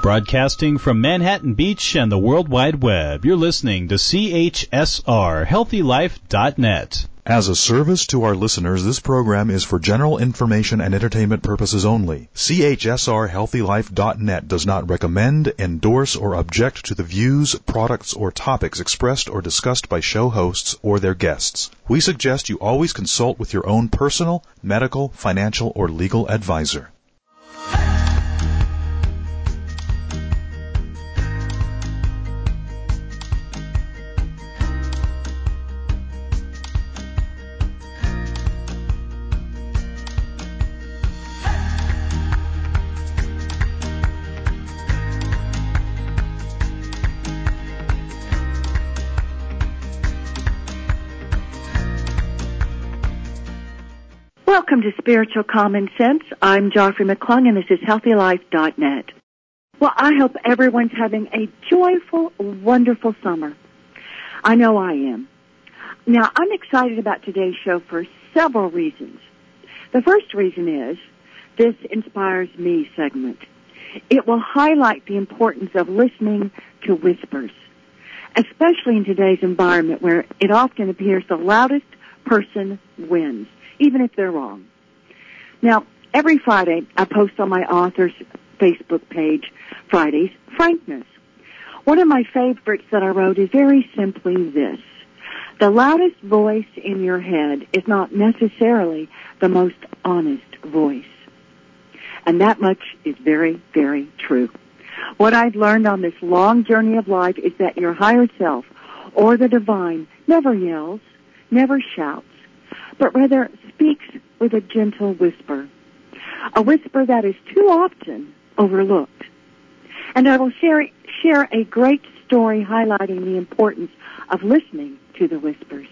Broadcasting from Manhattan Beach and the World Wide Web, you're listening to CHSR, HealthyLife.net. As a service to our listeners, this program is for general information and entertainment purposes only. CHSR HealthyLife.net does not recommend, endorse, or object to the views, products, or topics expressed or discussed by show hosts or their guests. We suggest you always consult with your own personal, medical, financial, or legal advisor. Welcome to Spiritual Common Sense. I'm Joffrey McClung, and this is HealthyLife.net. Well, I hope everyone's having a joyful, wonderful summer. I know I am. Now, I'm excited about today's show for several reasons. The first reason is this Inspires Me segment. It will highlight the importance of listening to whispers, especially in today's environment where it often appears the loudest person wins, even if they're wrong. Now, every Friday, I post on my author's Facebook page, Friday's Frankness. One of my favorites that I wrote is very simply this: the loudest voice in your head is not necessarily the most honest voice. And that much is very, very true. What I've learned on this long journey of life is that your higher self, or the divine, never yells, never shouts, but rather speaks with a gentle whisper, a whisper that is too often overlooked. And I will share a great story highlighting the importance of listening to the whispers.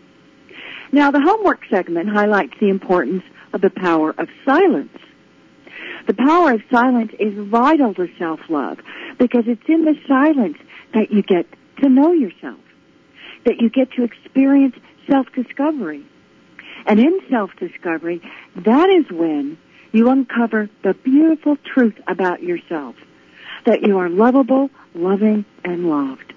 Now, the homework segment highlights the importance of the power of silence. The power of silence is vital to self-love because it's in the silence that you get to know yourself, that you get to experience self-discovery. And in self-discovery, that is when you uncover the beautiful truth about yourself, that you are lovable, loving, and loved.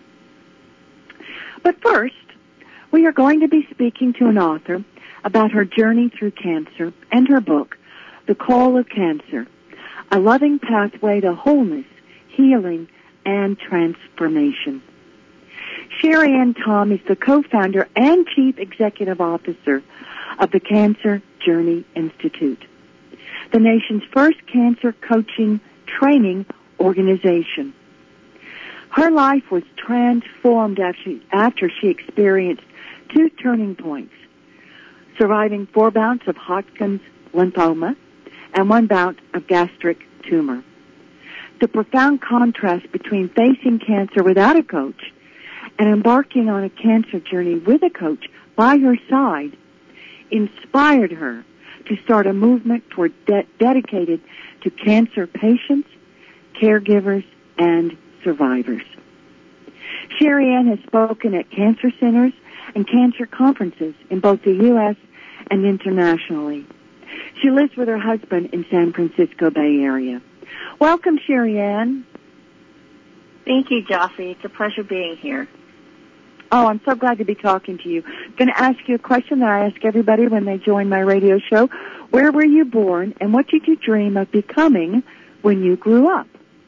But first, we are going to be speaking to an author about her journey through cancer and her book, The Call of Cancer, A Loving Pathway to Wholeness, Healing, and Transformation. Sherry Ann Tom is the co-founder and chief executive officer of the Cancer Journey Institute, the nation's first cancer coaching training organization. Her life was transformed after she experienced 2 turning points, surviving 4 bouts of Hodgkin's lymphoma and 1 bout of gastric tumor. The profound contrast between facing cancer without a coach and embarking on a cancer journey with a coach by her side inspired her to start a movement dedicated to cancer patients, caregivers, and survivors. Sherry Ann has spoken at cancer centers and cancer conferences in both the U.S. and internationally. She lives with her husband in San Francisco Bay Area. Welcome, Sherry Ann. Thank you, Joffrey. It's a pleasure being here. Oh, I'm so glad to be talking to you. I'm going to ask you a question that I ask everybody when they join my radio show. Where were you born, and what did you dream of becoming when you grew up?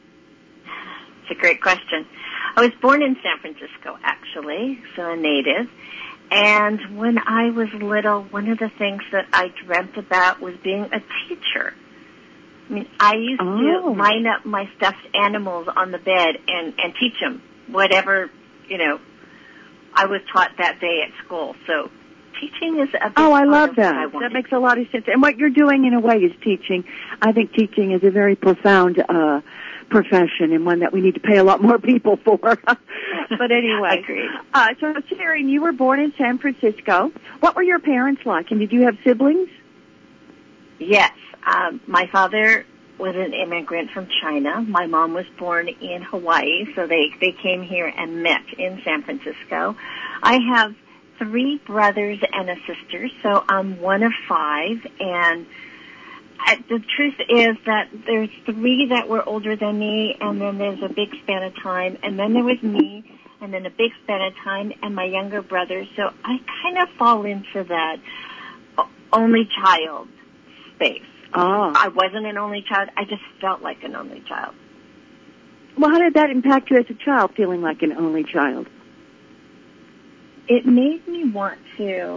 It's a great question. I was born in San Francisco, actually, so a native. And when I was little, one of the things that I dreamt about was being a teacher. I mean, I used to line up my stuffed animals on the bed and teach them whatever, I was taught that day at school. So teaching is a big I love part of that. What I wanted. That makes a lot of sense. And what you're doing, in a way, is teaching. I think teaching is a very profound profession and one that we need to pay a lot more people for. But anyway. Agreed. So, Sherry, you were born in San Francisco. What were your parents like, and did you have siblings? Yes. My father was an immigrant from China. My mom was born in Hawaii, so they came here and met in San Francisco. I have 3 brothers and a sister, so I'm one of 5, and The truth is that there's 3 that were older than me, and then there's a big span of time, and then there was me, and then a big span of time, and my younger brother. So I kind of fall into that only child space. Oh. I wasn't an only child. I just felt like an only child. Well, how did that impact you as a child, feeling like an only child? It made me want to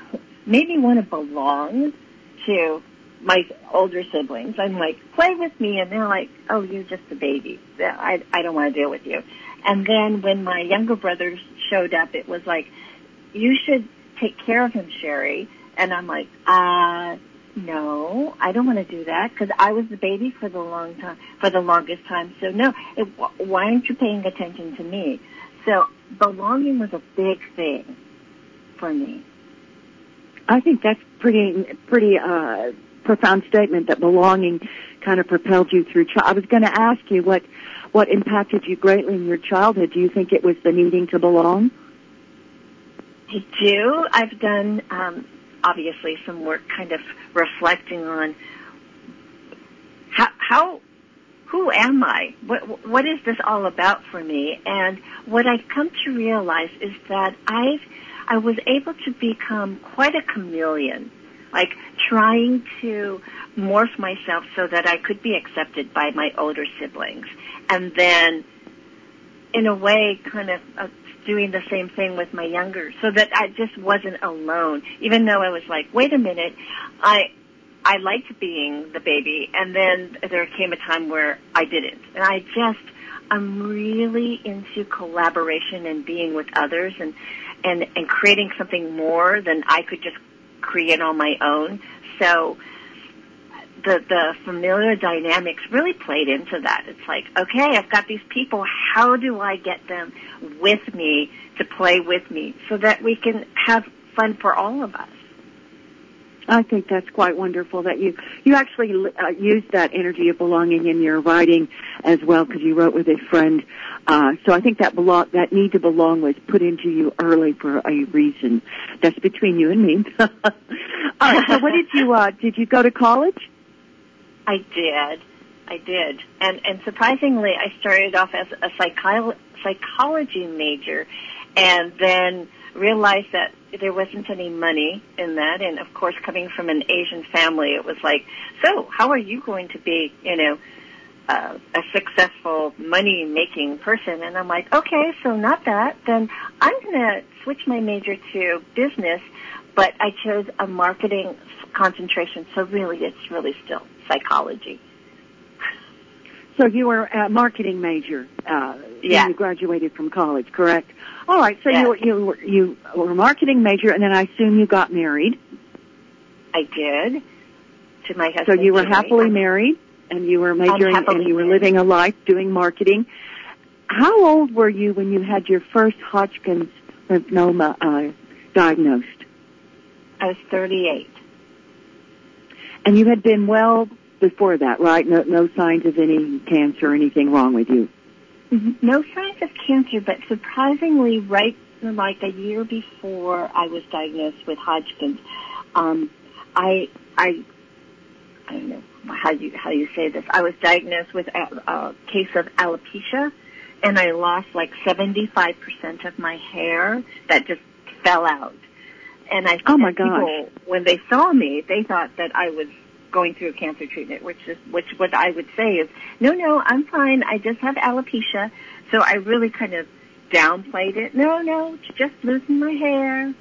belong to my older siblings. I'm like, play with me, and they're like, oh, you're just a baby. I don't want to deal with you. And then when my younger brothers showed up, it was like, you should take care of him, Sherry. And I'm like, no, I don't want to do that because I was the baby for the longest time. So no, why aren't you paying attention to me? So belonging was a big thing for me. I think that's pretty profound statement that belonging kind of propelled you through. I was going to ask you what impacted you greatly in your childhood. Do you think it was the needing to belong? I do. I've done obviously some work kind of reflecting on who am I? What is this all about for me? And what I've come to realize is that I was able to become quite a chameleon, like trying to morph myself so that I could be accepted by my older siblings. And then, in a way, kind of doing the same thing with my younger, so that I just wasn't alone, even though I was like, wait a minute, I liked being the baby, and then there came a time where I didn't. And I'm really into collaboration and being with others and creating something more than I could just create on my own. So the familiar dynamics really played into that. It's like, okay, I've got these people. How do I get them with me to play with me so that we can have fun for all of us? I think that's quite wonderful that you actually used that energy of belonging in your writing as well, because you wrote with a friend. So I think that need to belong was put into you early for a reason. That's between you and me. All right. So what did you go to college? I did. And surprisingly, I started off as a psychology major, and then realized that there wasn't any money in that. And of course, coming from an Asian family, it was like, so how are you going to be, a successful money-making person? And I'm like, okay, so not that. Then I'm going to switch my major to business, but I chose a marketing concentration. So really, it's really still psychology. So you were a marketing major when you graduated from college, correct? All right. So you were a marketing major, and then I assume you got married. I did, to my husband. So you were happily married, and you were majoring, and you were living a life doing marketing. How old were you when you had your first Hodgkin's lymphoma diagnosed? I was 38. And you had been well before that, right? No signs of any cancer or anything wrong with you? Mm-hmm. No signs of cancer, but surprisingly, right like a year before I was diagnosed with Hodgkin's, I don't know how you say this. I was diagnosed with a case of alopecia, and I lost like 75% of my hair that just fell out. And I think people, when they saw me, they thought that I was going through a cancer treatment, which what I would say is, no, I'm fine. I just have alopecia. So I really kind of downplayed it. No, it's just losing my hair.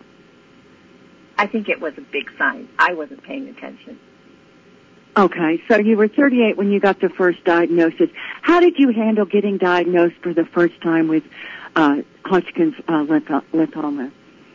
I think it was a big sign. I wasn't paying attention. Okay, so you were 38 when you got the first diagnosis. How did you handle getting diagnosed for the first time with Hodgkin's lymphoma?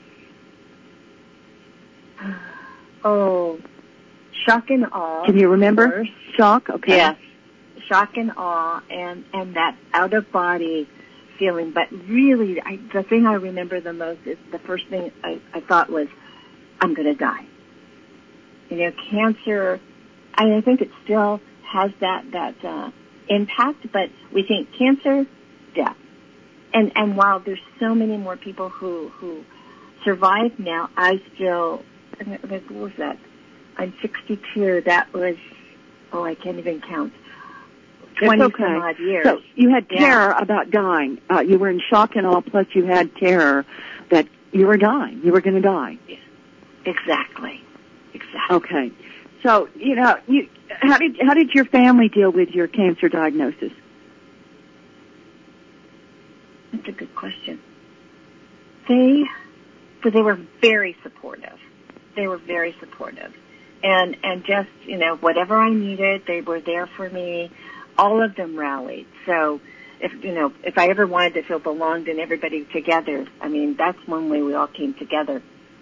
Oh, shock and awe. Can you remember? Shock? Okay. Yes. Shock and awe and that out-of-body feeling. But really, the thing I remember the most is the first thing I thought was, I'm going to die. Cancer, I think it still has that impact, but we think cancer, death. And while there's so many more people who survive now, I still, what was that? I'm 62. That was, I can't even count. 20 some odd years. So you had terror about dying. You were in shock and all, plus you had terror that you were dying. You were going to die. Yeah. Exactly. Okay. So, how did your family deal with your cancer diagnosis? That's a good question. They were very supportive. And just, whatever I needed, they were there for me. All of them rallied. So if I ever wanted to feel belonged and everybody together, that's one way we all came together.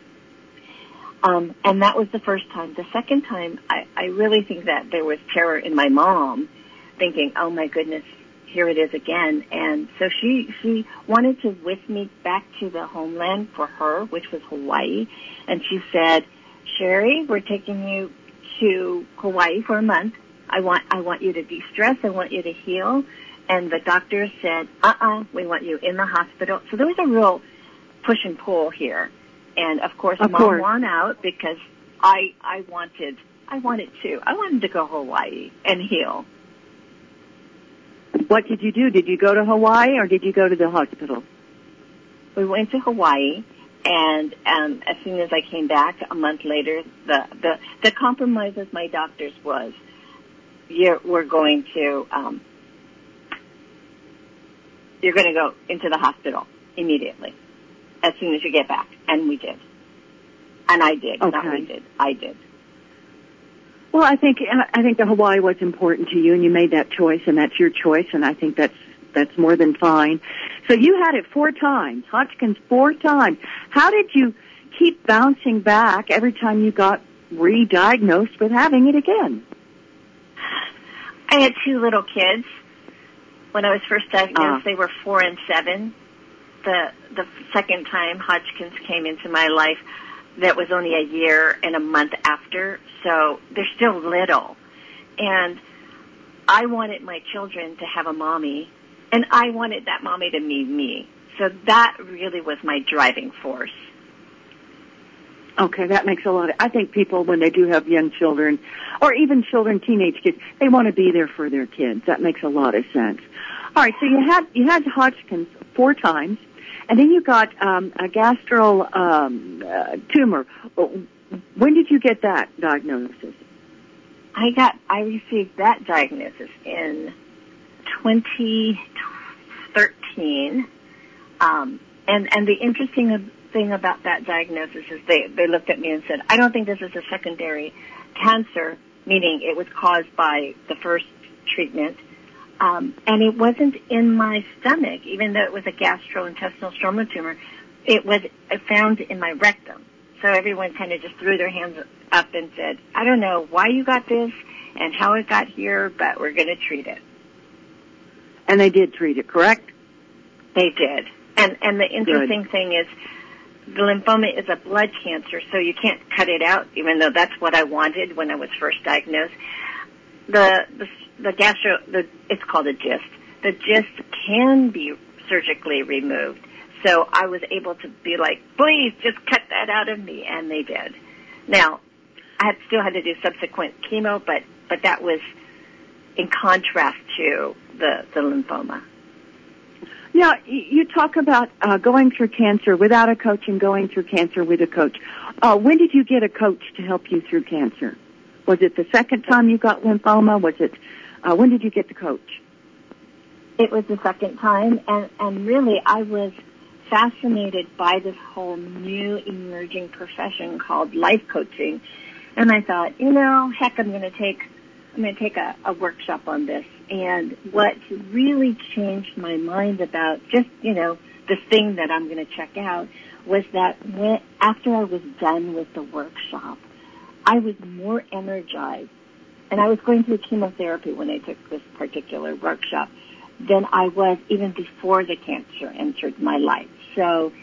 And that was the first time. The second time, I really think that there was terror in my mom, thinking, oh my goodness, here it is again. And so she wanted to whisk me back to the homeland for her, which was Hawaii. And she said, Sherry, we're taking you to Hawaii for a month. I want you to de-stress. I want you to heal. And the doctor said, we want you in the hospital. So there was a real push and pull here. And of course, Mom won out because I wanted to. I wanted to go to Hawaii and heal. What did you do? Did you go to Hawaii or did you go to the hospital? We went to Hawaii, and as soon as I came back a month later, the compromise with my doctors was, we're going to you're going to go into the hospital immediately as soon as you get back. And we did. And I did. Okay. Not we did. I did. Well, I think the Hawaii was important to you, and you made that choice, and that's your choice, and I think that's more than fine. So you had it 4 times, Hodgkin's 4 times. How did you keep bouncing back every time you got re-diagnosed with having it again? I had 2 little kids. When I was first diagnosed, they were 4 and 7. The second time Hodgkin's came into my life, that was only a year and a month after, so they're still little. And I wanted my children to have a mommy, and I wanted that mommy to meet me. So that really was my driving force. Okay, that makes a lot of, I think people, when they do have young children, or even children, teenage kids, they want to be there for their kids. That makes a lot of sense. All right, so you had Hodgkin's 4 times, and then you got a gastral tumor. When did you get that diagnosis? I received that diagnosis in 2013. And the interesting thing about that diagnosis is they looked at me and said, I don't think this is a secondary cancer, meaning it was caused by the first treatment. And it wasn't in my stomach, even though it was a gastrointestinal stroma tumor. It was found in my rectum. So everyone kind of just threw their hands up and said, I don't know why you got this and how it got here, but we're going to treat it. And they did treat it, correct? They did. And the interesting thing is the lymphoma is a blood cancer, so you can't cut it out, even though that's what I wanted when I was first diagnosed. It's called a GIST. The GIST can be surgically removed. So I was able to be like, please just cut that out of me, and they did. Now, I still had to do subsequent chemo, but that was in contrast to the lymphoma. Yeah, you talk about going through cancer without a coach and going through cancer with a coach. When did you get a coach to help you through cancer? Was it the second time you got lymphoma? Was it? When did you get the coach? It was the second time, and really I was fascinated by this whole new emerging profession called life coaching, and I thought, heck, I'm going to take a workshop on this. And what really changed my mind about just this thing that I'm going to check out was that after I was done with the workshop, I was more energized, and I was going through chemotherapy when I took this particular workshop than I was even before the cancer entered my life. So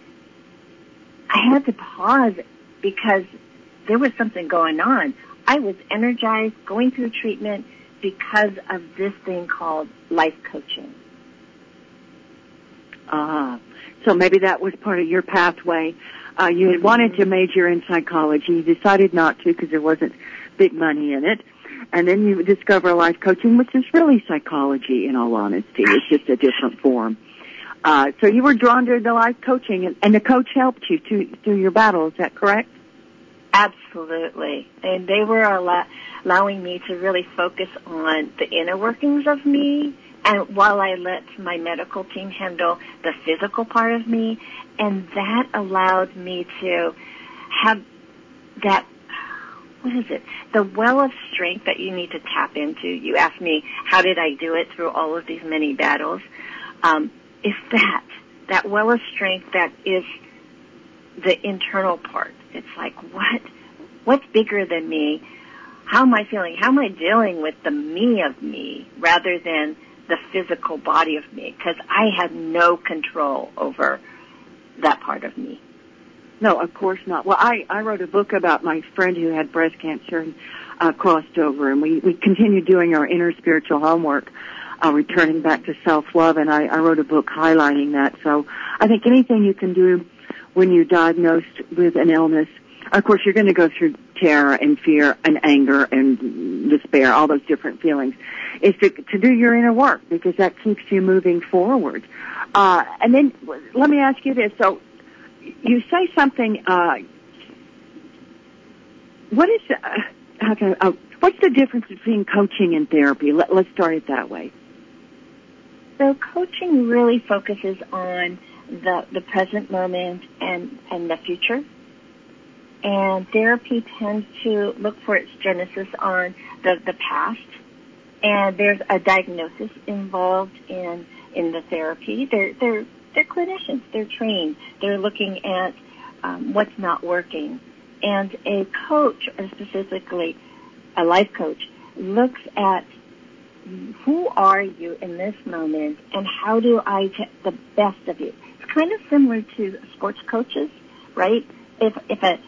I had to pause because there was something going on. I was energized, going through treatment because of this thing called life coaching. So maybe that was part of your pathway. You had wanted to major in psychology. You decided not to because there wasn't big money in it. And then you discover life coaching, which is really psychology, in all honesty. It's just a different form. So you were drawn to the life coaching, and the coach helped you through your battle. Is that correct? Absolutely. And they were allowing me to really focus on the inner workings of me, and while I let my medical team handle the physical part of me, and that allowed me to have that, the well of strength that you need to tap into. You asked me, how did I do it through all of these many battles? Is that well of strength that is the internal part. It's like, what's bigger than me? How am I feeling? How am I dealing with the me of me rather than the physical body of me? Because I had no control over that part of me. No, of course not. Well, I wrote a book about my friend who had breast cancer and crossed over, and we continued doing our inner spiritual homework, returning back to self-love, and I wrote a book highlighting that. So I think anything you can do when you're diagnosed with an illness, of course you're going to go through terror and fear and anger and despair, all those different feelings, is to do your inner work, because that keeps you moving forward. And then let me ask you this. So you say something, what's the difference between coaching and therapy? Let's start it that way. So coaching really focuses on the present moment and the future. And therapy tends to look for its genesis on the past. And there's a diagnosis involved in the therapy. They're clinicians. They're trained. They're looking at what's not working. And a coach, or specifically a life coach, looks at who are you in this moment and how do I get the best of you. It's kind of similar to sports coaches, right? If a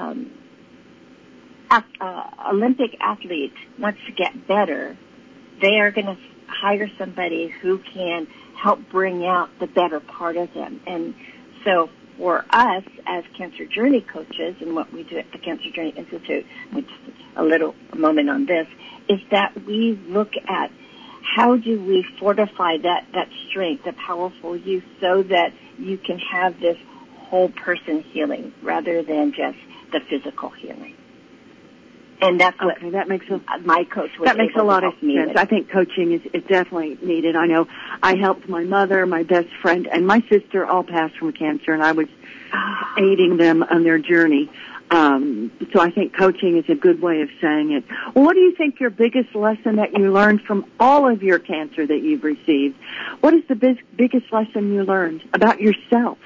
Olympic athlete wants to get better, they are going to hire somebody who can help bring out the better part of them. And so for us as Cancer Journey coaches, and what we do at the Cancer Journey Institute, which is a moment on this, is that we look at how do we fortify that strength, the powerful you, so that you can have this whole person healing rather than just the physical healing. And that's what that makes my coach was that makes a lot of sense. With. I think coaching is definitely needed. I know I helped my mother, my best friend, and my sister all passed from cancer, and I was aiding them on their journey. So I think coaching is a good way of saying it. Well, what do you think your biggest lesson that you learned from all of your cancer that you've received? What is the biggest lesson you learned about yourself?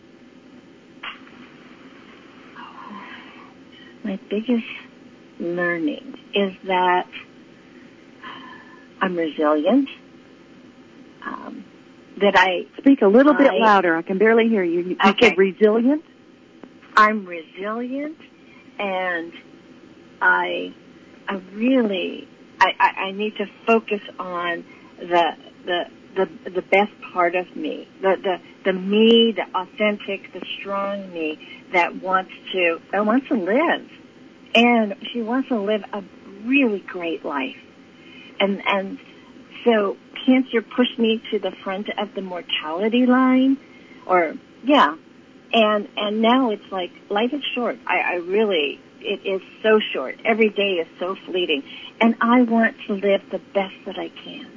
My biggest learning is that I'm resilient, that I... Speak a little bit louder. I can barely hear you. You said resilient? I'm resilient, and I really need to focus on the best part of me, the me, the authentic, the strong me that wants to live, and she wants to live a really great life, and so cancer pushed me to the front of the mortality line, and now it's like life is short. It is so short. Every day is so fleeting, and I want to live the best that I can.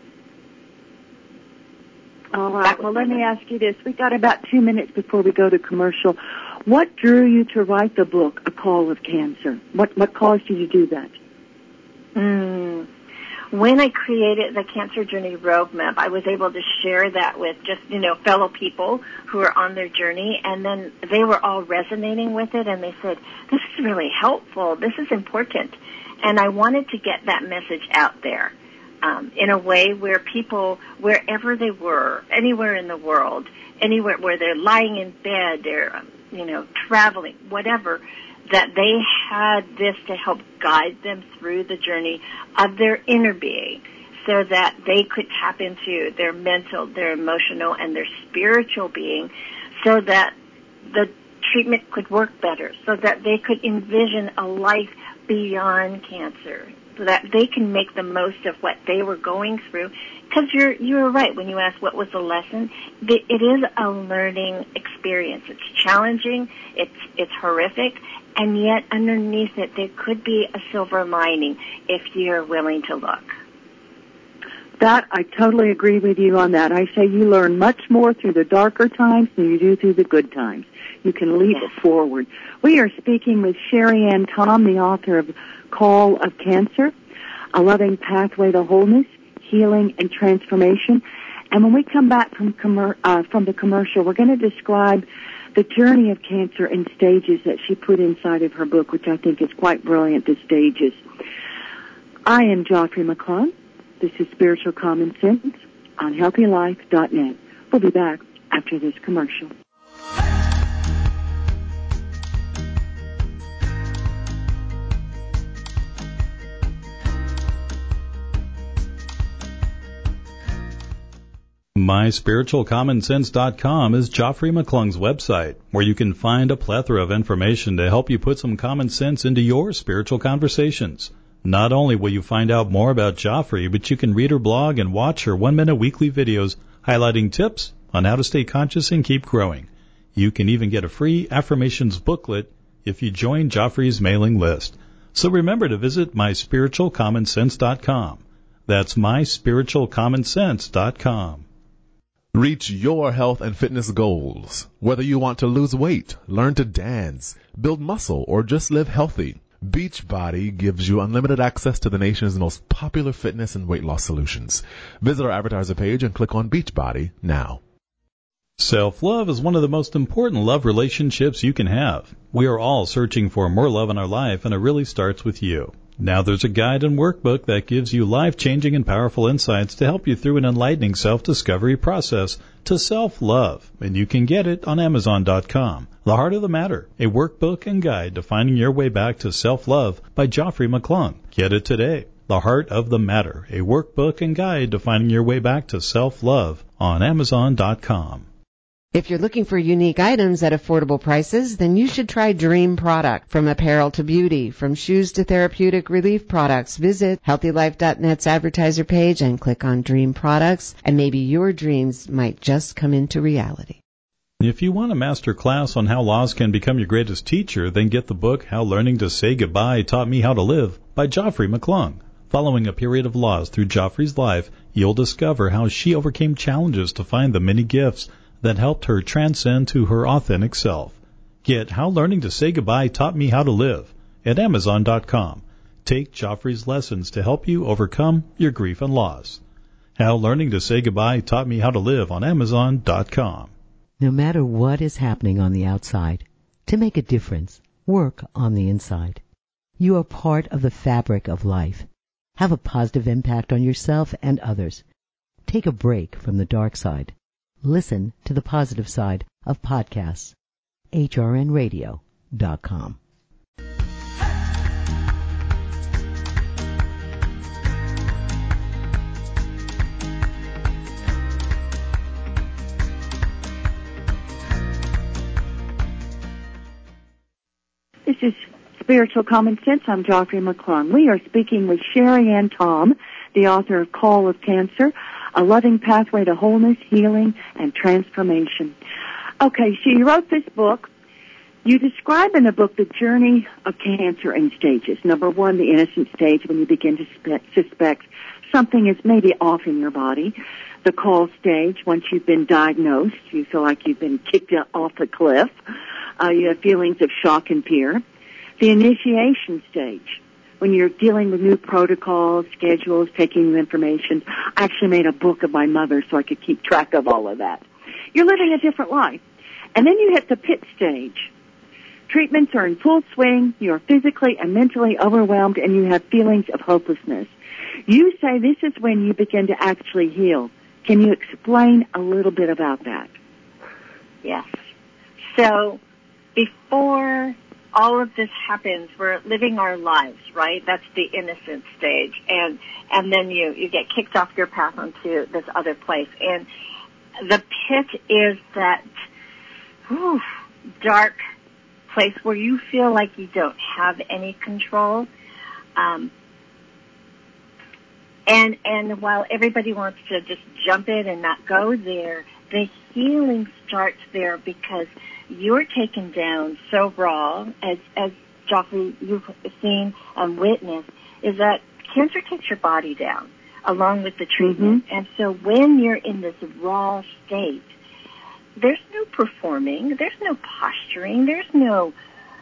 All right. Well, let me ask you this. We've got about 2 minutes before we go to commercial. What drew you to write the book, A Call of Cancer? What caused you to do that? When I created the Cancer Journey Roadmap, I was able to share that with just, fellow people who are on their journey, and then they were all resonating with it, and they said, this is really helpful, this is important. And I wanted to get that message out there in a way where people, wherever they were, anywhere in the world, anywhere where they're lying in bed, they're, traveling, whatever, that they had this to help guide them through the journey of their inner being so that they could tap into their mental, their emotional, and their spiritual being so that the treatment could work better, so that they could envision a life beyond cancer, so that they can make the most of what they were going through. Because you're right when you ask what was the lesson. It is a learning experience. It's challenging. It's horrific. And yet underneath it, there could be a silver lining if you're willing to look. That, I totally agree with you on that. I say you learn much more through the darker times than you do through the good times. You can leap forward. We are speaking with Sherry Ann Tom, the author of Call of Cancer, A Loving Pathway to Wholeness, Healing, and Transformation. And when we come back from the commercial, we're going to describe the journey of cancer in stages that she put inside of her book, which I think is quite brilliant, the stages. I am Joffrey McClung. This is Spiritual Common Sense on HealthyLife.net. We'll be back after this commercial. MySpiritualCommonSense.com is Joffrey McClung's website, where you can find a plethora of information to help you put some common sense into your spiritual conversations. Not only will you find out more about Joffrey, but you can read her blog and watch her 1-minute weekly videos highlighting tips on how to stay conscious and keep growing. You can even get a free affirmations booklet if you join Joffrey's mailing list. So remember to visit MySpiritualCommonSense.com. That's MySpiritualCommonSense.com. Reach your health and fitness goals. Whether you want to lose weight, learn to dance, build muscle, or just live healthy, Beachbody gives you unlimited access to the nation's most popular fitness and weight loss solutions. Visit our advertiser page and click on Beachbody now. Self-love is one of the most important love relationships you can have. We are all searching for more love in our life, and it really starts with you. Now there's a guide and workbook that gives you life-changing and powerful insights to help you through an enlightening self-discovery process to self-love, and you can get it on Amazon.com. The Heart of the Matter, a workbook and guide to finding your way back to self-love by Joffrey McClung. Get it today. The Heart of the Matter, a workbook and guide to finding your way back to self-love on Amazon.com. If you're looking for unique items at affordable prices, then you should try Dream Product. From apparel to beauty, from shoes to therapeutic relief products, visit HealthyLife.net's advertiser page and click on Dream Products, and maybe your dreams might just come into reality. If you want a master class on how loss can become your greatest teacher, then get the book How Learning to Say Goodbye Taught Me How to Live by Joffrey McClung. Following a period of loss through Joffrey's life, you'll discover how she overcame challenges to find the many gifts that helped her transcend to her authentic self. Get How Learning to Say Goodbye Taught Me How to Live at Amazon.com. Take Joffrey's lessons to help you overcome your grief and loss. How Learning to Say Goodbye Taught Me How to Live on Amazon.com. No matter what is happening on the outside, to make a difference, work on the inside. You are part of the fabric of life. Have a positive impact on yourself and others. Take a break from the dark side. Listen to the positive side of podcasts. HRNradio.com. This is Spiritual Common Sense. I'm Joffrey McClung. We are speaking with Sherry Ann Tom, the author of Call of Cancer, A Loving Pathway to Wholeness, Healing, and Transformation. Okay, so you wrote this book. You describe in the book the journey of cancer in stages. Number one, the innocent stage, when you begin to suspect something is maybe off in your body. The call stage, once you've been diagnosed, you feel like you've been kicked off a cliff. You have feelings of shock and fear. The initiation stage, when you're dealing with new protocols, schedules, taking information. I actually made a book of my mother so I could keep track of all of that. You're living a different life. And then you hit the pit stage. Treatments are in full swing. You're physically and mentally overwhelmed, and you have feelings of hopelessness. You say this is when you begin to actually heal. Can you explain a little bit about that? Yes. So before all of this happens, we're living our lives, right? That's the innocent stage. And then you get kicked off your path onto this other place. And the pit is that dark place where you feel like you don't have any control. And while everybody wants to just jump in and not go there, the healing starts there because you're taken down so raw, as Joffrey, you've seen and witnessed, is that cancer takes your body down along with the treatment. And so when you're in this raw state, there's no performing, there's no posturing, there's no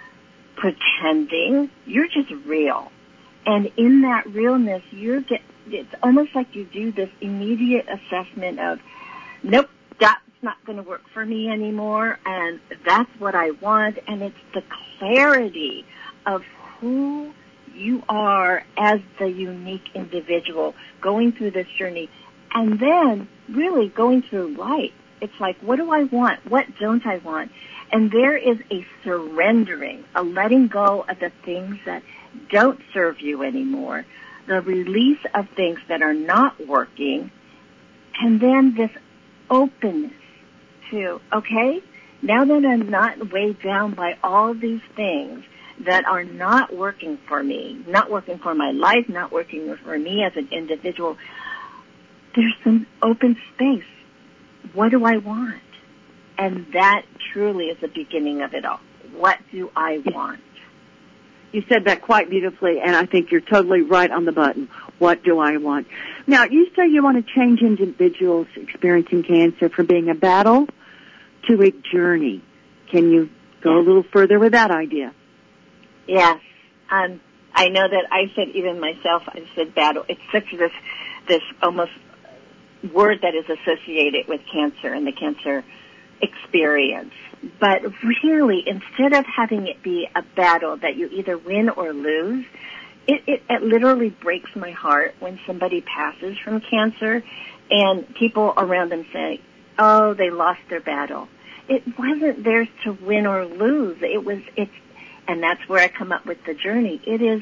pretending. You're just real. And in that realness, it's almost like you do this immediate assessment of, nope, that's not going to work for me anymore, and that's what I want. And it's the clarity of who you are as the unique individual going through this journey, and then really going through life. It's like, what do I want? What don't I want? And there is a surrendering, a letting go of the things that don't serve you anymore, the release of things that are not working, and then this openness to, okay, now that I'm not weighed down by all these things that are not working for me, not working for my life, not working for me as an individual, there's some open space. What do I want? And that truly is the beginning of it all. What do I want? You said that quite beautifully, and I think you're totally right on the button. What do I want? Now, you say you want to change individuals experiencing cancer from being a battle to a journey. Can you go a little further with that idea? Yes. I know that I said, even myself, I said battle. It's such this almost word that is associated with cancer and the cancer experience. But really, instead of having it be a battle that you either win or lose, it literally breaks my heart when somebody passes from cancer and people around them say, oh, they lost their battle. It wasn't theirs to win or lose. And that's where I come up with the journey. It is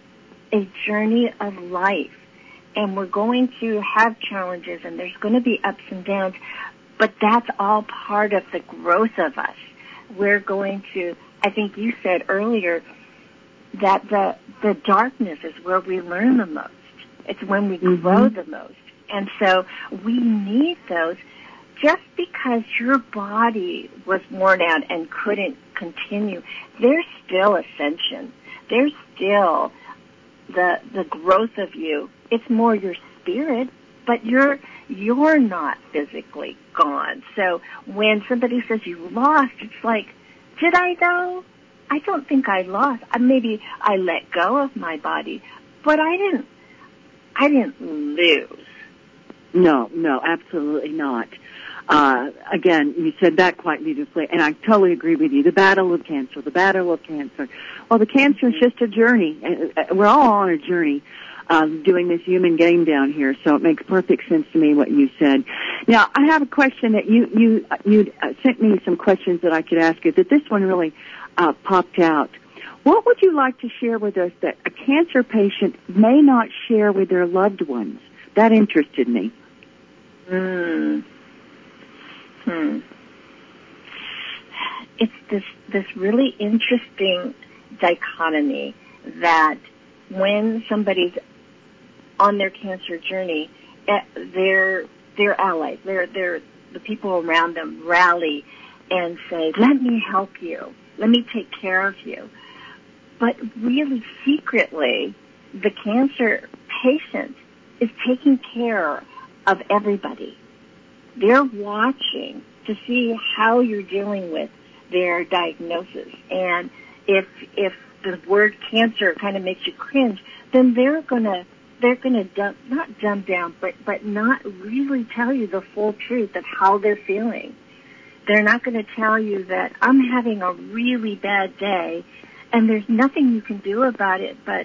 a journey of life. And we're going to have challenges and there's going to be ups and downs, but that's all part of the growth of us. We're going to, I think you said earlier, that the darkness is where we learn the most. It's when we grow the most. And so we need those. Just because your body was worn out and couldn't continue, there's still ascension. There's still the growth of you. It's more your spirit, but you're not physically gone. So when somebody says you lost, it's like, did I though? I don't think I lost. Maybe I let go of my body, but I didn't lose. No, absolutely not. Again, you said that quite beautifully, and I totally agree with you. The battle of cancer. Well, the cancer is just a journey. We're all on a journey doing this human game down here, so it makes perfect sense to me what you said. Now, I have a question that you sent me some questions that I could ask you, that this one really popped out. What would you like to share with us that a cancer patient may not share with their loved ones? That interested me. It's this really interesting dichotomy that when somebody's on their cancer journey, their allies, the people around them rally and say, let me help you, let me take care of you. But really secretly, the cancer patient is taking care of everybody. They're watching to see how you're dealing with their diagnosis. And if the word cancer kind of makes you cringe, then they're gonna not dumb down, but not really tell you the full truth of how they're feeling. They're not going to tell you that I'm having a really bad day and there's nothing you can do about it, but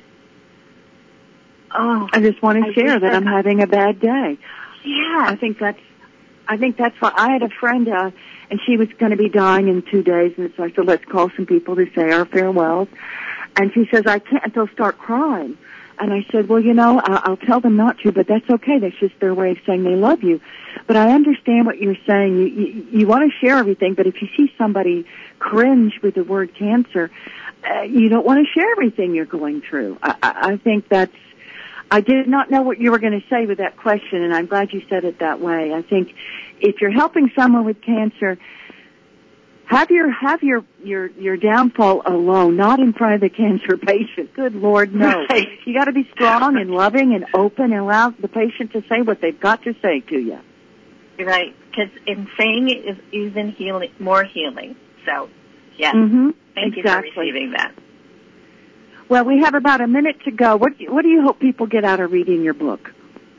I just want to share that I'm having a bad day. Yeah. I think that's why I had a friend, and she was going to be dying in 2 days, and so I said, let's call some people to say our farewells. And she says, I can't, they'll start crying. And I said, well, I'll tell them not to, but that's okay. That's just their way of saying they love you. But I understand what you're saying. You want to share everything, but if you see somebody cringe with the word cancer, you don't want to share everything you're going through. I think I did not know what you were going to say with that question, and I'm glad you said it that way. I think if you're helping someone with cancer, have your downfall alone, not in front of the cancer patient. Good Lord, no. Right. You got to be strong and loving and open and allow the patient to say what they've got to say to you. Right, because in saying it is even more healing. So, yes, thank you for receiving that. Well, we have about a minute to go. What do you hope people get out of reading your book?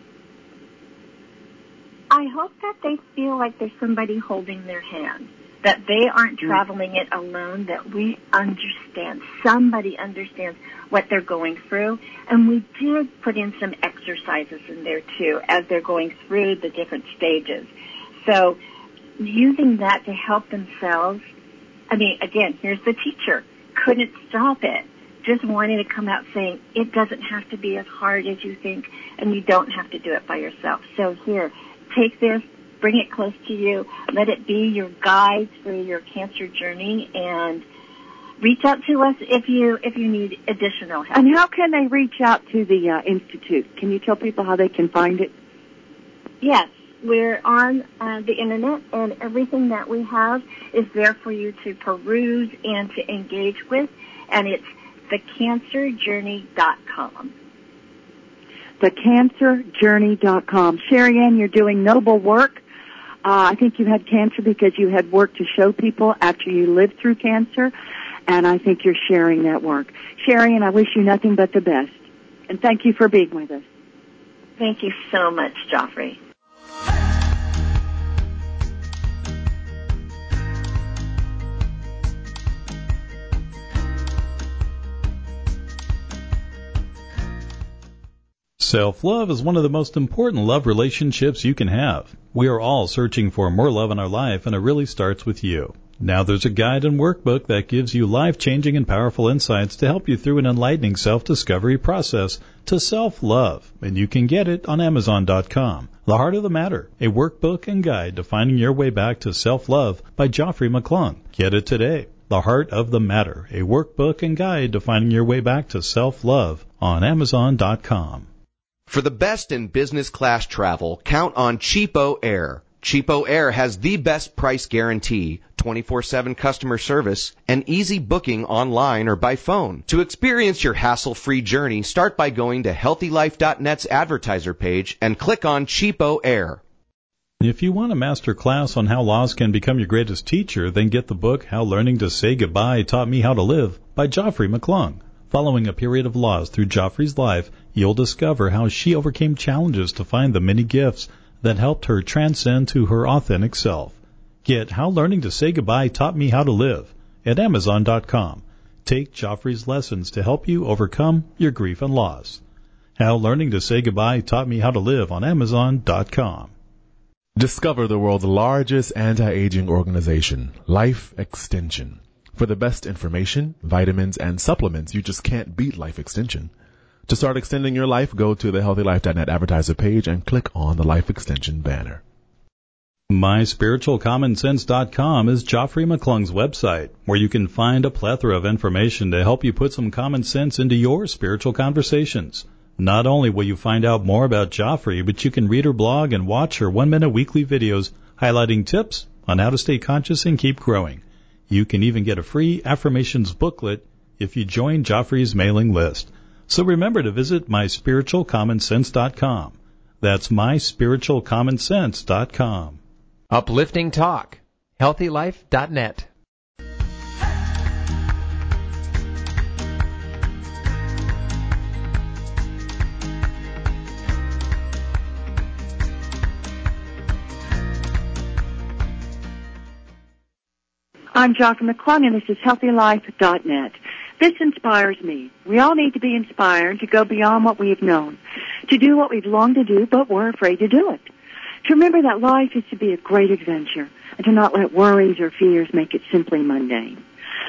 I hope that they feel like there's somebody holding their hand, that they aren't traveling it alone, that we understand, somebody understands what they're going through. And we did put in some exercises in there, too, as they're going through the different stages. So using that to help themselves, I mean, again, here's the teacher. Couldn't stop it. Just wanting to come out saying, it doesn't have to be as hard as you think, and you don't have to do it by yourself. So here, take this, bring it close to you, let it be your guide through your cancer journey, and reach out to us if you need additional help. And how can they reach out to the Institute? Can you tell people how they can find it? Yes, we're on the Internet, and everything that we have is there for you to peruse and to engage with, and it's thecancerjourney.com. Thecancerjourney.com. Sherry Ann, you're doing noble work. I think you had cancer because you had work to show people after you lived through cancer, and I think you're sharing that work. Sherry Ann, I wish you nothing but the best, and thank you for being with us. Thank you so much, Joffrey. Self-love is one of the most important love relationships you can have. We are all searching for more love in our life, and it really starts with you. Now there's a guide and workbook that gives you life-changing and powerful insights to help you through an enlightening self-discovery process to self-love, and you can get it on Amazon.com. The Heart of the Matter, a workbook and guide to finding your way back to self-love by Joffrey McClung. Get it today. The Heart of the Matter, a workbook and guide to finding your way back to self-love on Amazon.com. For the best in business class travel, count on Cheapo Air. Cheapo Air has the best price guarantee, 24/7 customer service, and easy booking online or by phone. To experience your hassle-free journey, start by going to HealthyLife.net's advertiser page and click on Cheapo Air. If you want a master class on how loss can become your greatest teacher, then get the book How Learning to Say Goodbye Taught Me How to Live by Joffrey McClung. Following a period of loss through Joffrey's life, you'll discover how she overcame challenges to find the many gifts that helped her transcend to her authentic self. Get How Learning to Say Goodbye Taught Me How to Live at Amazon.com. Take Joffrey's lessons to help you overcome your grief and loss. How Learning to Say Goodbye Taught Me How to Live on Amazon.com. Discover the world's largest anti-aging organization, Life Extension. For the best information, vitamins, and supplements, you just can't beat Life Extension. To start extending your life, go to the HealthyLife.net advertiser page and click on the Life Extension banner. MySpiritualCommonSense.com is Joffrey McClung's website, where you can find a plethora of information to help you put some common sense into your spiritual conversations. Not only will you find out more about Joffrey, but you can read her blog and watch her 1-minute weekly videos highlighting tips on how to stay conscious and keep growing. You can even get a free affirmations booklet if you join Joffrey's mailing list. So remember to visit MySpiritualCommonSense.com. That's MySpiritualCommonSense.com. Uplifting Talk. HealthyLife.net. I'm Joffrey McClung, and this is HealthyLife.net. This inspires me. We all need to be inspired to go beyond what we've known, to do what we've longed to do, but we're afraid to do it. To remember that life is to be a great adventure, and to not let worries or fears make it simply mundane.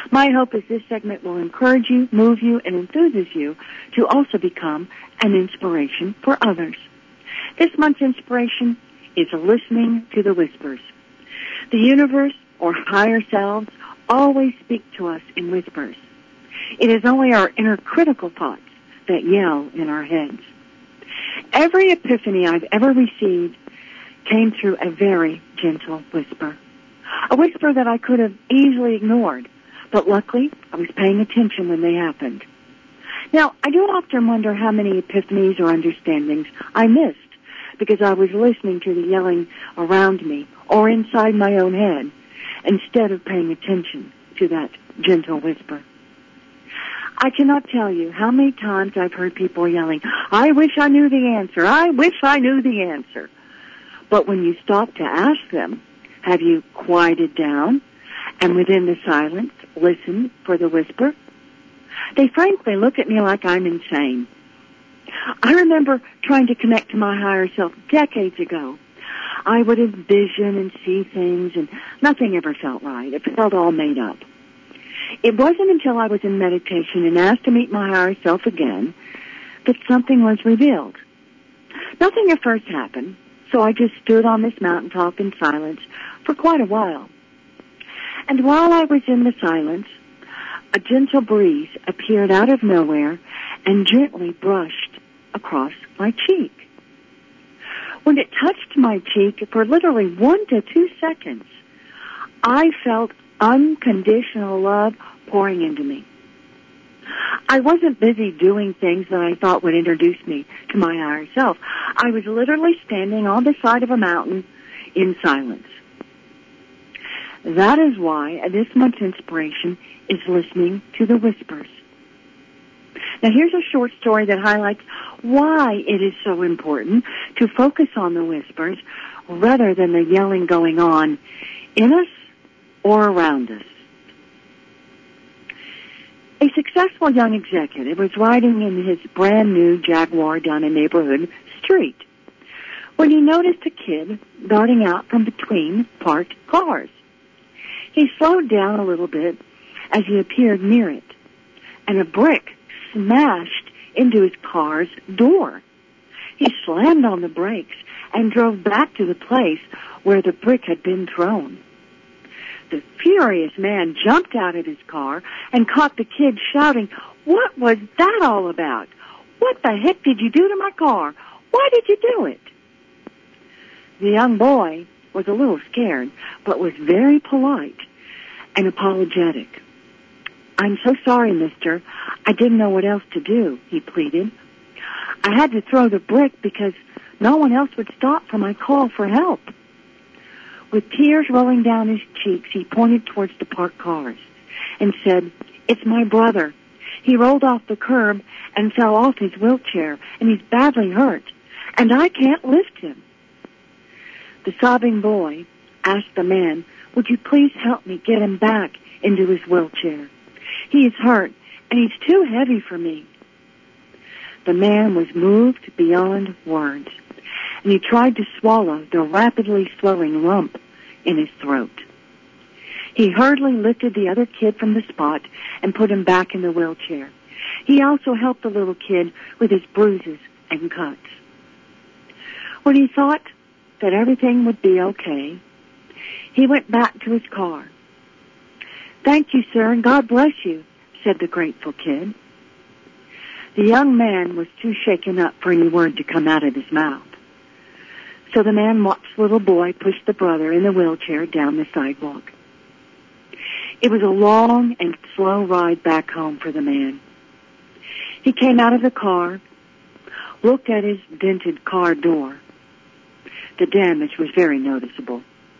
My hope is this segment will encourage you, move you, and enthuse you to also become an inspiration for others. This month's inspiration is listening to the whispers. The universe, or higher selves, always speak to us in whispers. It is only our inner critical thoughts that yell in our heads. Every epiphany I've ever received came through a very gentle whisper. A whisper that I could have easily ignored, but luckily I was paying attention when they happened. Now, I do often wonder how many epiphanies or understandings I missed because I was listening to the yelling around me or inside my own head instead of paying attention to that gentle whisper. I cannot tell you how many times I've heard people yelling, "I wish I knew the answer. I wish I knew the answer." But when you stop to ask them, have you quieted down and within the silence listened for the whisper? They frankly look at me like I'm insane. I remember trying to connect to my higher self decades ago. I would envision and see things, and nothing ever felt right. It felt all made up. It wasn't until I was in meditation and asked to meet my higher self again that something was revealed. Nothing at first happened, so I just stood on this mountaintop in silence for quite a while. And while I was in the silence, a gentle breeze appeared out of nowhere and gently brushed across my cheek. When it touched my cheek for literally 1 to 2 seconds, I felt unconditional love pouring into me. I wasn't busy doing things that I thought would introduce me to my higher self. I was literally standing on the side of a mountain in silence. That is why this month's inspiration is listening to the whispers. Now here's a short story that highlights why it is so important to focus on the whispers rather than the yelling going on in us or around us. A successful young executive was riding in his brand new Jaguar down a neighborhood street when he noticed a kid darting out from between parked cars. He slowed down a little bit as he appeared near it, and a brick smashed into his car's door. He slammed on the brakes and drove back to the place where the brick had been thrown. The furious man jumped out of his car and caught the kid shouting, "What was that all about? What the heck did you do to my car? Why did you do it?" The young boy was a little scared, but was very polite and apologetic. "I'm so sorry, mister. I didn't know what else to do," he pleaded. "I had to throw the brick because no one else would stop for my call for help." With tears rolling down his cheeks, he pointed towards the parked cars and said, "It's my brother. He rolled off the curb and fell off his wheelchair, and he's badly hurt, and I can't lift him." The sobbing boy asked the man, "Would you please help me get him back into his wheelchair? He is hurt, and he's too heavy for me." The man was moved beyond words, and he tried to swallow the rapidly swelling lump in his throat. He hurriedly lifted the other kid from the spot and put him back in the wheelchair. He also helped the little kid with his bruises and cuts. When he thought that everything would be okay, he went back to his car. "Thank you, sir, and God bless you," said the grateful kid. The young man was too shaken up for any word to come out of his mouth. So the man watched the little boy push the brother in the wheelchair down the sidewalk. It was a long and slow ride back home for the man. He came out of the car, looked at his dented car door. The damage was very noticeable.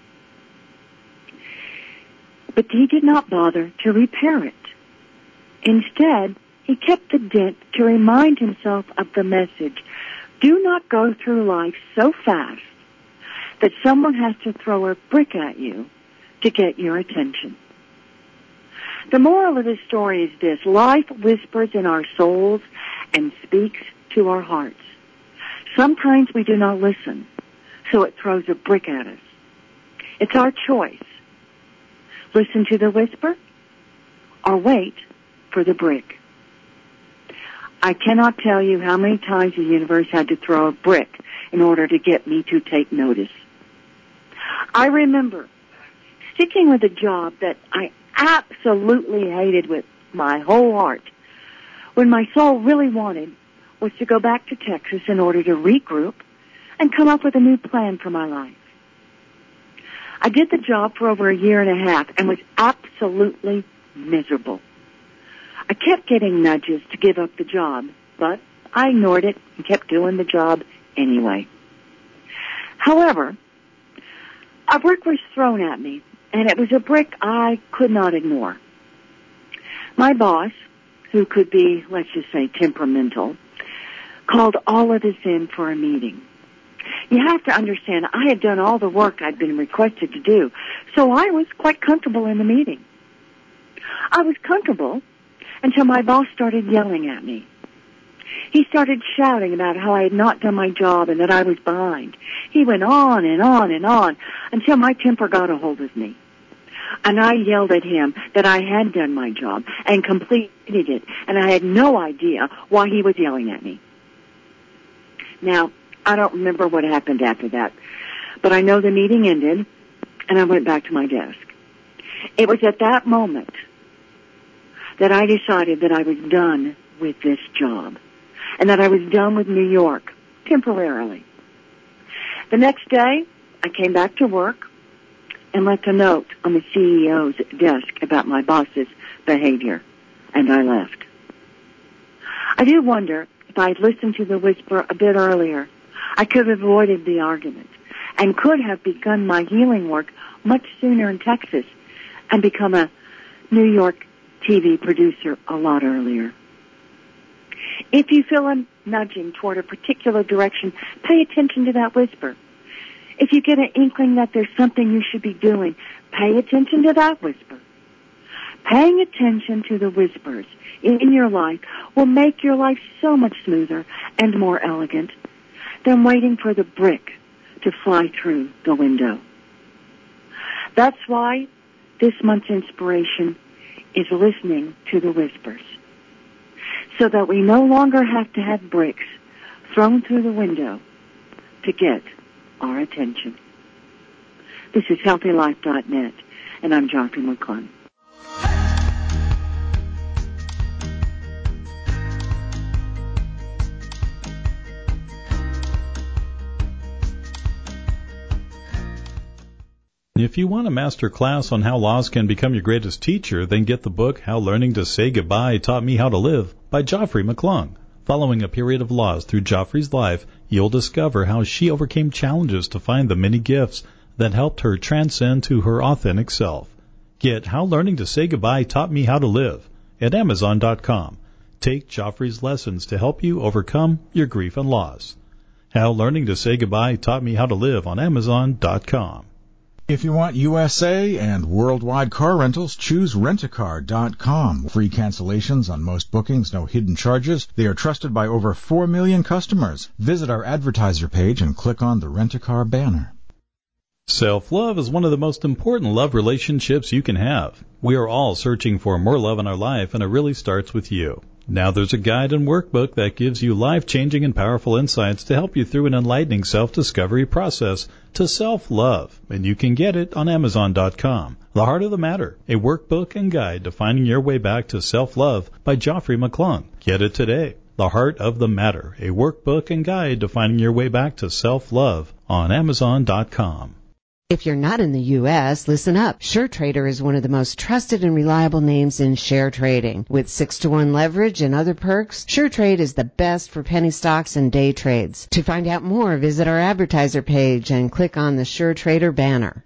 But he did not bother to repair it. Instead, he kept the dent to remind himself of the message: do not go through life so fast that someone has to throw a brick at you to get your attention. The moral of this story is this: life whispers in our souls and speaks to our hearts. Sometimes we do not listen, so it throws a brick at us. It's our choice. Listen to the whisper or wait for the brick. I cannot tell you how many times the universe had to throw a brick in order to get me to take notice. I remember sticking with a job that I absolutely hated with my whole heart when my soul really wanted was to go back to Texas in order to regroup and come up with a new plan for my life. I did the job for over a year and a half and was absolutely miserable. I kept getting nudges to give up the job, but I ignored it and kept doing the job anyway. However, a brick was thrown at me, and it was a brick I could not ignore. My boss, who could be, let's just say, temperamental, called all of us in for a meeting. You have to understand, I had done all the work I'd been requested to do, so I was quite comfortable in the meeting. I was comfortable until my boss started yelling at me. He started shouting about how I had not done my job and that I was behind. He went on and on and on until my temper got a hold of me. And I yelled at him that I had done my job and completed it, and I had no idea why he was yelling at me. Now, I don't remember what happened after that, but I know the meeting ended, and I went back to my desk. It was at that moment that I decided that I was done with this job, and that I was done with New York, temporarily. The next day, I came back to work and left a note on the CEO's desk about my boss's behavior, and I left. I do wonder if I had listened to the whisper a bit earlier, I could have avoided the argument and could have begun my healing work much sooner in Texas and become a New York TV producer a lot earlier. If you feel a nudging toward a particular direction, pay attention to that whisper. If you get an inkling that there's something you should be doing, pay attention to that whisper. Paying attention to the whispers in your life will make your life so much smoother and more elegant than waiting for the brick to fly through the window. That's why this month's inspiration is listening to the whispers, so that we no longer have to have bricks thrown through the window to get our attention. This is HealthyLife.net, and I'm Joffrey McClung. If you want a master class on how loss can become your greatest teacher, then get the book How Learning to Say Goodbye Taught Me How to Live by Joffrey McClung. Following a period of loss through Joffrey's life, you'll discover how she overcame challenges to find the many gifts that helped her transcend to her authentic self. Get How Learning to Say Goodbye Taught Me How to Live at Amazon.com. Take Joffrey's lessons to help you overcome your grief and loss. How Learning to Say Goodbye Taught Me How to Live on Amazon.com. If you want USA and worldwide car rentals, choose Rent-A-Car.com. Free cancellations on most bookings, no hidden charges. They are trusted by over 4 million customers. Visit our advertiser page and click on the Rent-A-Car banner. Self-love is one of the most important love relationships you can have. We are all searching for more love in our life, and it really starts with you. Now there's a guide and workbook that gives you life-changing and powerful insights to help you through an enlightening self-discovery process to self-love, and you can get it on Amazon.com. The Heart of the Matter, a workbook and guide to finding your way back to self-love by Joffrey McClung. Get it today. The Heart of the Matter, a workbook and guide to finding your way back to self-love on Amazon.com. If you're not in the U.S., listen up. SureTrader is one of the most trusted and reliable names in share trading. With 6-to-1 leverage and other perks, SureTrade is the best for penny stocks and day trades. To find out more, visit our advertiser page and click on the SureTrader banner.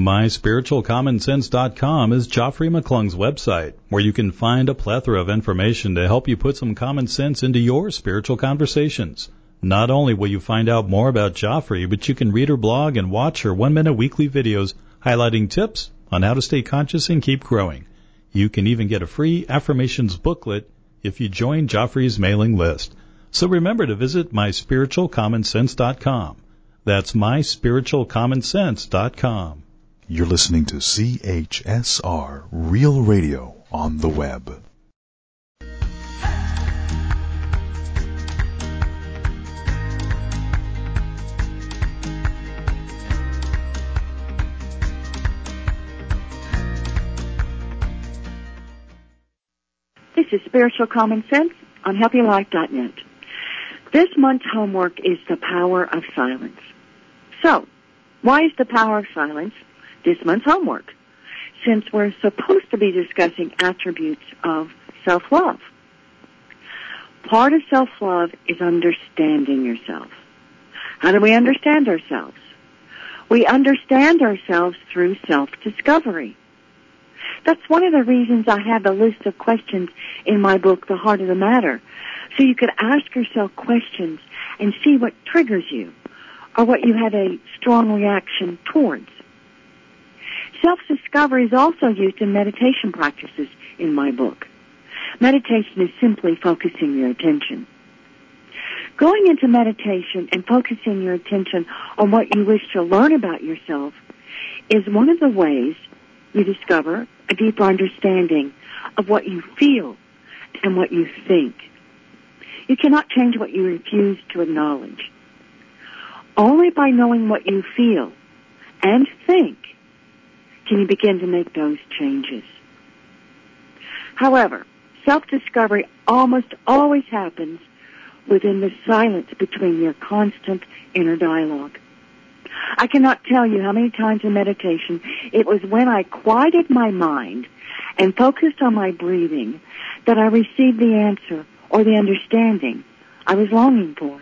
MySpiritualCommonSense.com is Joffrey McClung's website, where you can find a plethora of information to help you put some common sense into your spiritual conversations. Not only will you find out more about Joffrey, but you can read her blog and watch her 1-minute weekly videos highlighting tips on how to stay conscious and keep growing. You can even get a free affirmations booklet if you join Joffrey's mailing list. So remember to visit MySpiritualCommonSense.com. That's MySpiritualCommonSense.com. You're listening to CHSR Real Radio on the web. This is Spiritual Common Sense on HealthyLife.net. This month's homework is the power of silence. So, why is the power of silence this month's homework? Since we're supposed to be discussing attributes of self-love. Part of self-love is understanding yourself. How do we understand ourselves? We understand ourselves through self-discovery. That's one of the reasons I have a list of questions in my book, The Heart of the Matter, so you could ask yourself questions and see what triggers you or what you have a strong reaction towards. Self-discovery is also used in meditation practices in my book. Meditation is simply focusing your attention. Going into meditation and focusing your attention on what you wish to learn about yourself is one of the ways you discover a deeper understanding of what you feel and what you think. You cannot change what you refuse to acknowledge. Only by knowing what you feel and think can you begin to make those changes. However, self-discovery almost always happens within the silence between your constant inner dialogue. I cannot tell you how many times in meditation it was when I quieted my mind and focused on my breathing that I received the answer or the understanding I was longing for.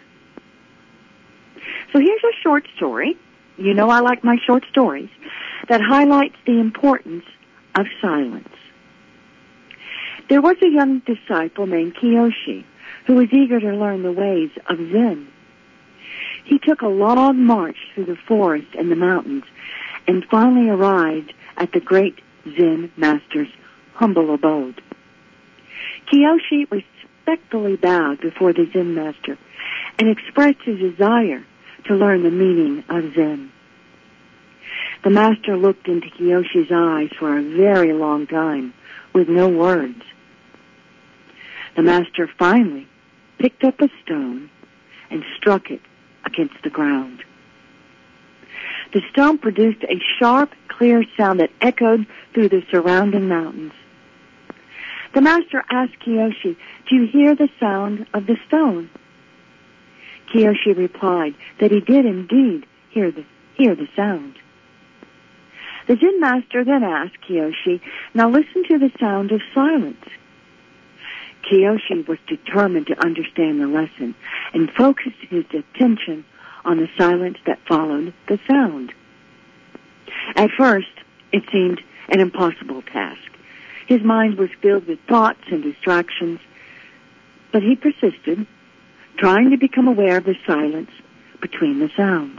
So here's a short story. You know I like my short stories that highlights the importance of silence. There was a young disciple named Kiyoshi who was eager to learn the ways of Zen. He took a long march through the forest and the mountains and finally arrived at the great Zen master's humble abode. Kiyoshi respectfully bowed before the Zen master and expressed his desire to learn the meaning of Zen. The master looked into Kiyoshi's eyes for a very long time with no words. The master finally picked up a stone and struck it against the ground. The stone produced a sharp, clear sound that echoed through the surrounding mountains. The master asked Kiyoshi, "Do you hear the sound of the stone?" Kiyoshi replied that he did indeed hear the sound. The Zen master then asked Kiyoshi, "Now listen to the sound of silence." Kiyoshi was determined to understand the lesson and focused his attention on the silence that followed the sound. At first, it seemed an impossible task. His mind was filled with thoughts and distractions, but he persisted, trying to become aware of the silence between the sounds.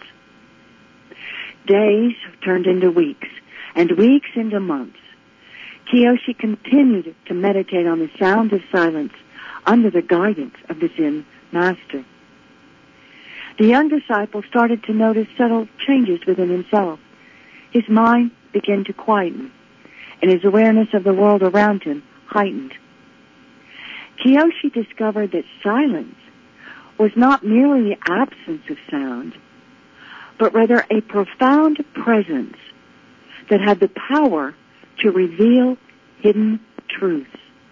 Days turned into weeks, and weeks into months. Kiyoshi continued to meditate on the sound of silence under the guidance of the Zen master. The young disciple started to notice subtle changes within himself. His mind began to quieten, and his awareness of the world around him heightened. Kiyoshi discovered that silence was not merely the absence of sound, but rather a profound presence that had the power to reveal hidden truths.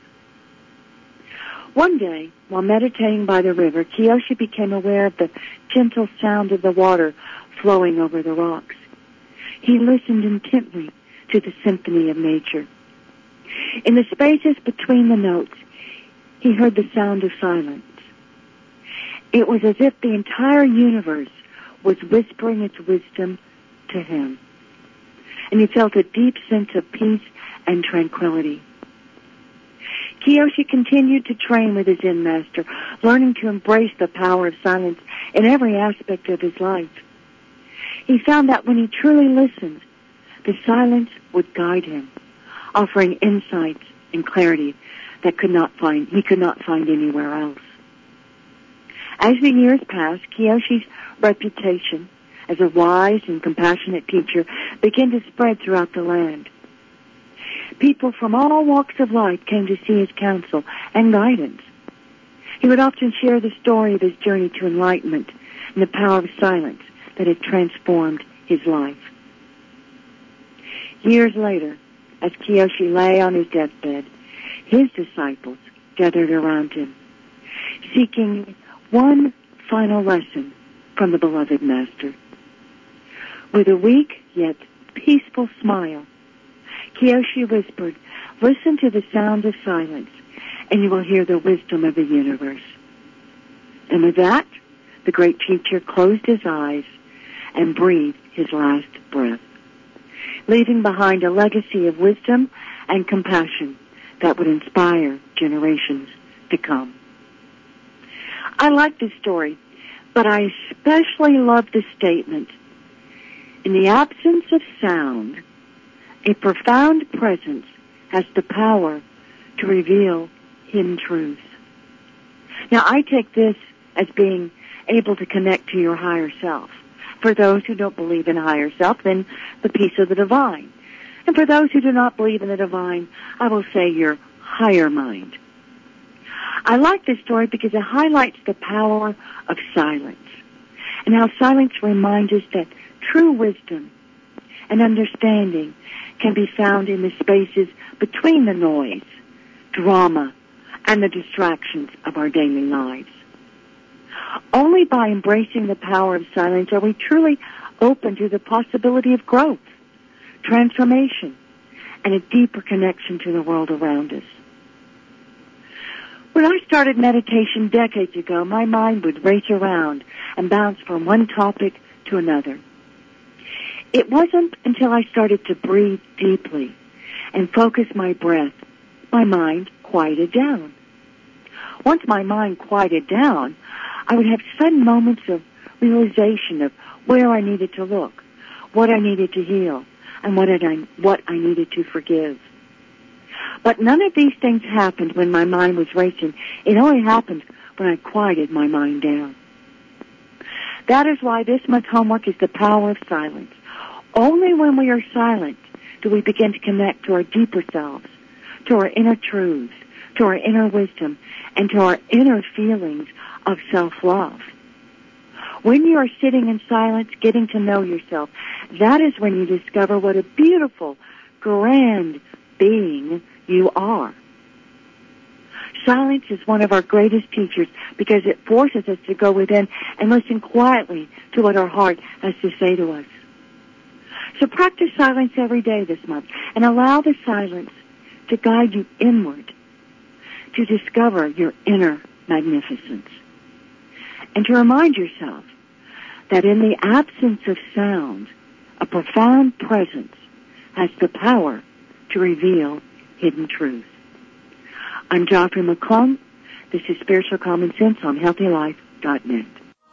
One day, while meditating by the river, Kiyoshi became aware of the gentle sound of the water flowing over the rocks. He listened intently to the symphony of nature. In the spaces between the notes, he heard the sound of silence. It was as if the entire universe was whispering its wisdom to him, and he felt a deep sense of peace and tranquility. Kiyoshi continued to train with his Zen master, learning to embrace the power of silence in every aspect of his life. He found that when he truly listened, the silence would guide him, offering insights and clarity that he could not find anywhere else. As the years passed, Kiyoshi's reputation as a wise and compassionate teacher began to spread throughout the land. People from all walks of life came to see his counsel and guidance. He would often share the story of his journey to enlightenment and the power of silence that had transformed his life. Years later, as Kiyoshi lay on his deathbed, his disciples gathered around him, seeking one final lesson from the beloved master. With a weak yet peaceful smile, Kiyoshi whispered, "Listen to the sound of silence, and you will hear the wisdom of the universe." And with that, the great teacher closed his eyes and breathed his last breath, leaving behind a legacy of wisdom and compassion that would inspire generations to come. I like this story, but I especially love the statement, "In the absence of sound, a profound presence has the power to reveal hidden truths." Now, I take this as being able to connect to your higher self. For those who don't believe in higher self, then the peace of the divine. And for those who do not believe in the divine, I will say your higher mind. I like this story because it highlights the power of silence and how silence reminds us that true wisdom and understanding can be found in the spaces between the noise, drama, and the distractions of our daily lives. Only by embracing the power of silence are we truly open to the possibility of growth, transformation, and a deeper connection to the world around us. When I started meditation decades ago, my mind would race around and bounce from one topic to another. It wasn't until I started to breathe deeply and focus my breath, my mind quieted down. Once my mind quieted down, I would have sudden moments of realization of where I needed to look, what I needed to heal, and what I needed to forgive. But none of these things happened when my mind was racing. It only happened when I quieted my mind down. That is why this month's homework is the power of silence. Only when we are silent do we begin to connect to our deeper selves, to our inner truths, to our inner wisdom, and to our inner feelings of self-love. When you are sitting in silence, getting to know yourself, that is when you discover what a beautiful, grand being you are. Silence is one of our greatest teachers because it forces us to go within and listen quietly to what our heart has to say to us. So practice silence every day this month and allow the silence to guide you inward to discover your inner magnificence. And to remind yourself that in the absence of sound, a profound presence has the power to reveal hidden truth. I'm Joffrey McClung. This is Spiritual Common Sense on HealthyLife.net.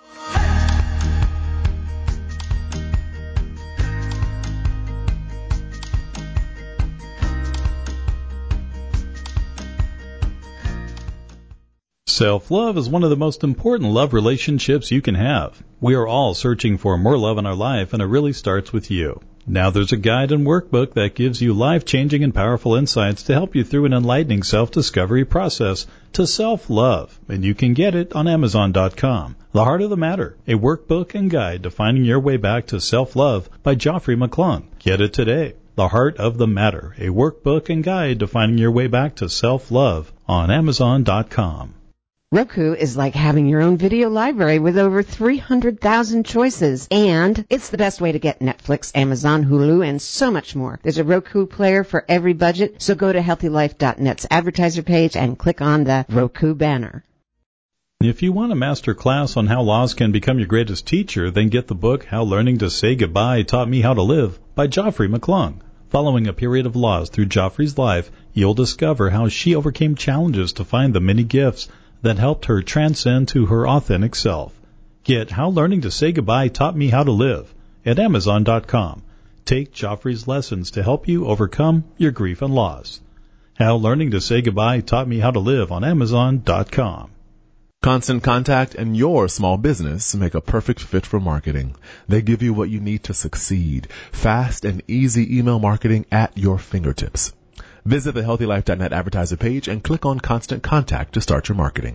Self-love is one of the most important love relationships you can have. We are all searching for more love in our life, and it really starts with you. Now there's a guide and workbook that gives you life-changing and powerful insights to help you through an enlightening self-discovery process to self-love, and you can get it on Amazon.com. The Heart of the Matter, a workbook and guide to finding your way back to self-love by Joffrey McClung. Get it today. The Heart of the Matter, a workbook and guide to finding your way back to self-love on Amazon.com. Roku is like having your own video library with over 300,000 choices, and it's the best way to get Netflix, Amazon, Hulu, and so much more. There's a Roku player for every budget, so go to HealthyLife.net's advertiser page and click on the Roku banner. If you want a master class on how laws can become your greatest teacher, then get the book How Learning to Say Goodbye Taught Me How to Live by Joffrey McClung. Following a period of loss through Joffrey's life, you'll discover how she overcame challenges to find the many gifts that helped her transcend to her authentic self. Get How Learning to Say Goodbye Taught Me How to Live at Amazon.com. Take Joffrey's lessons to help you overcome your grief and loss. How Learning to Say Goodbye Taught Me How to Live on Amazon.com. Constant Contact and your small business make a perfect fit for marketing. They give you what you need to succeed. Fast and easy email marketing at your fingertips. Visit the HealthyLife.net advertiser page and click on Constant Contact to start your marketing.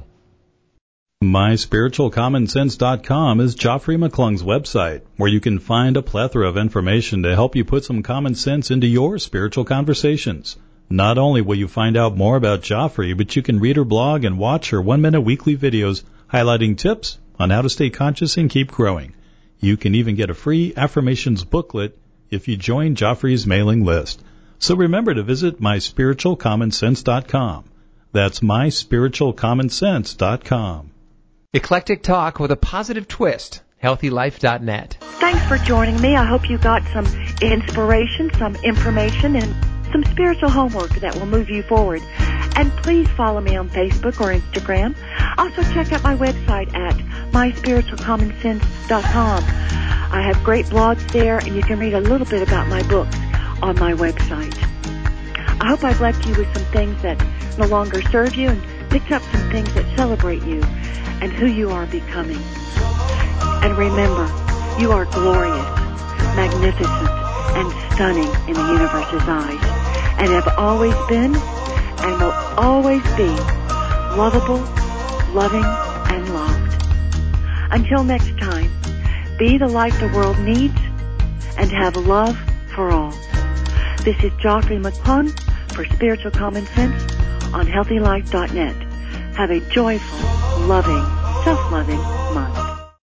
MySpiritualCommonSense.com is Geoffrey McClung's website, where you can find a plethora of information to help you put some common sense into your spiritual conversations. Not only will you find out more about Geoffrey, but you can read her blog and watch her 1-minute weekly videos highlighting tips on how to stay conscious and keep growing. You can even get a free affirmations booklet if you join Geoffrey's mailing list. So remember to visit MySpiritualCommonSense.com. That's MySpiritualCommonSense.com. Eclectic talk with a positive twist. HealthyLife.net. Thanks for joining me. I hope you got some inspiration, some information, and some spiritual homework that will move you forward. And please follow me on Facebook or Instagram. Also check out my website at MySpiritualCommonSense.com. I have great blogs there, and you can read a little bit about my books on my website. I hope I've left you with some things that no longer serve you and picked up some things that celebrate you and who you are becoming. And remember, you are glorious, magnificent, and stunning in the universe's eyes, and have always been and will always be lovable, loving, and loved. Until next time, be the light the world needs and have love for all. This is Geoffrey McClung for Spiritual Common Sense on HealthyLife.net. Have a joyful, loving, self-loving month.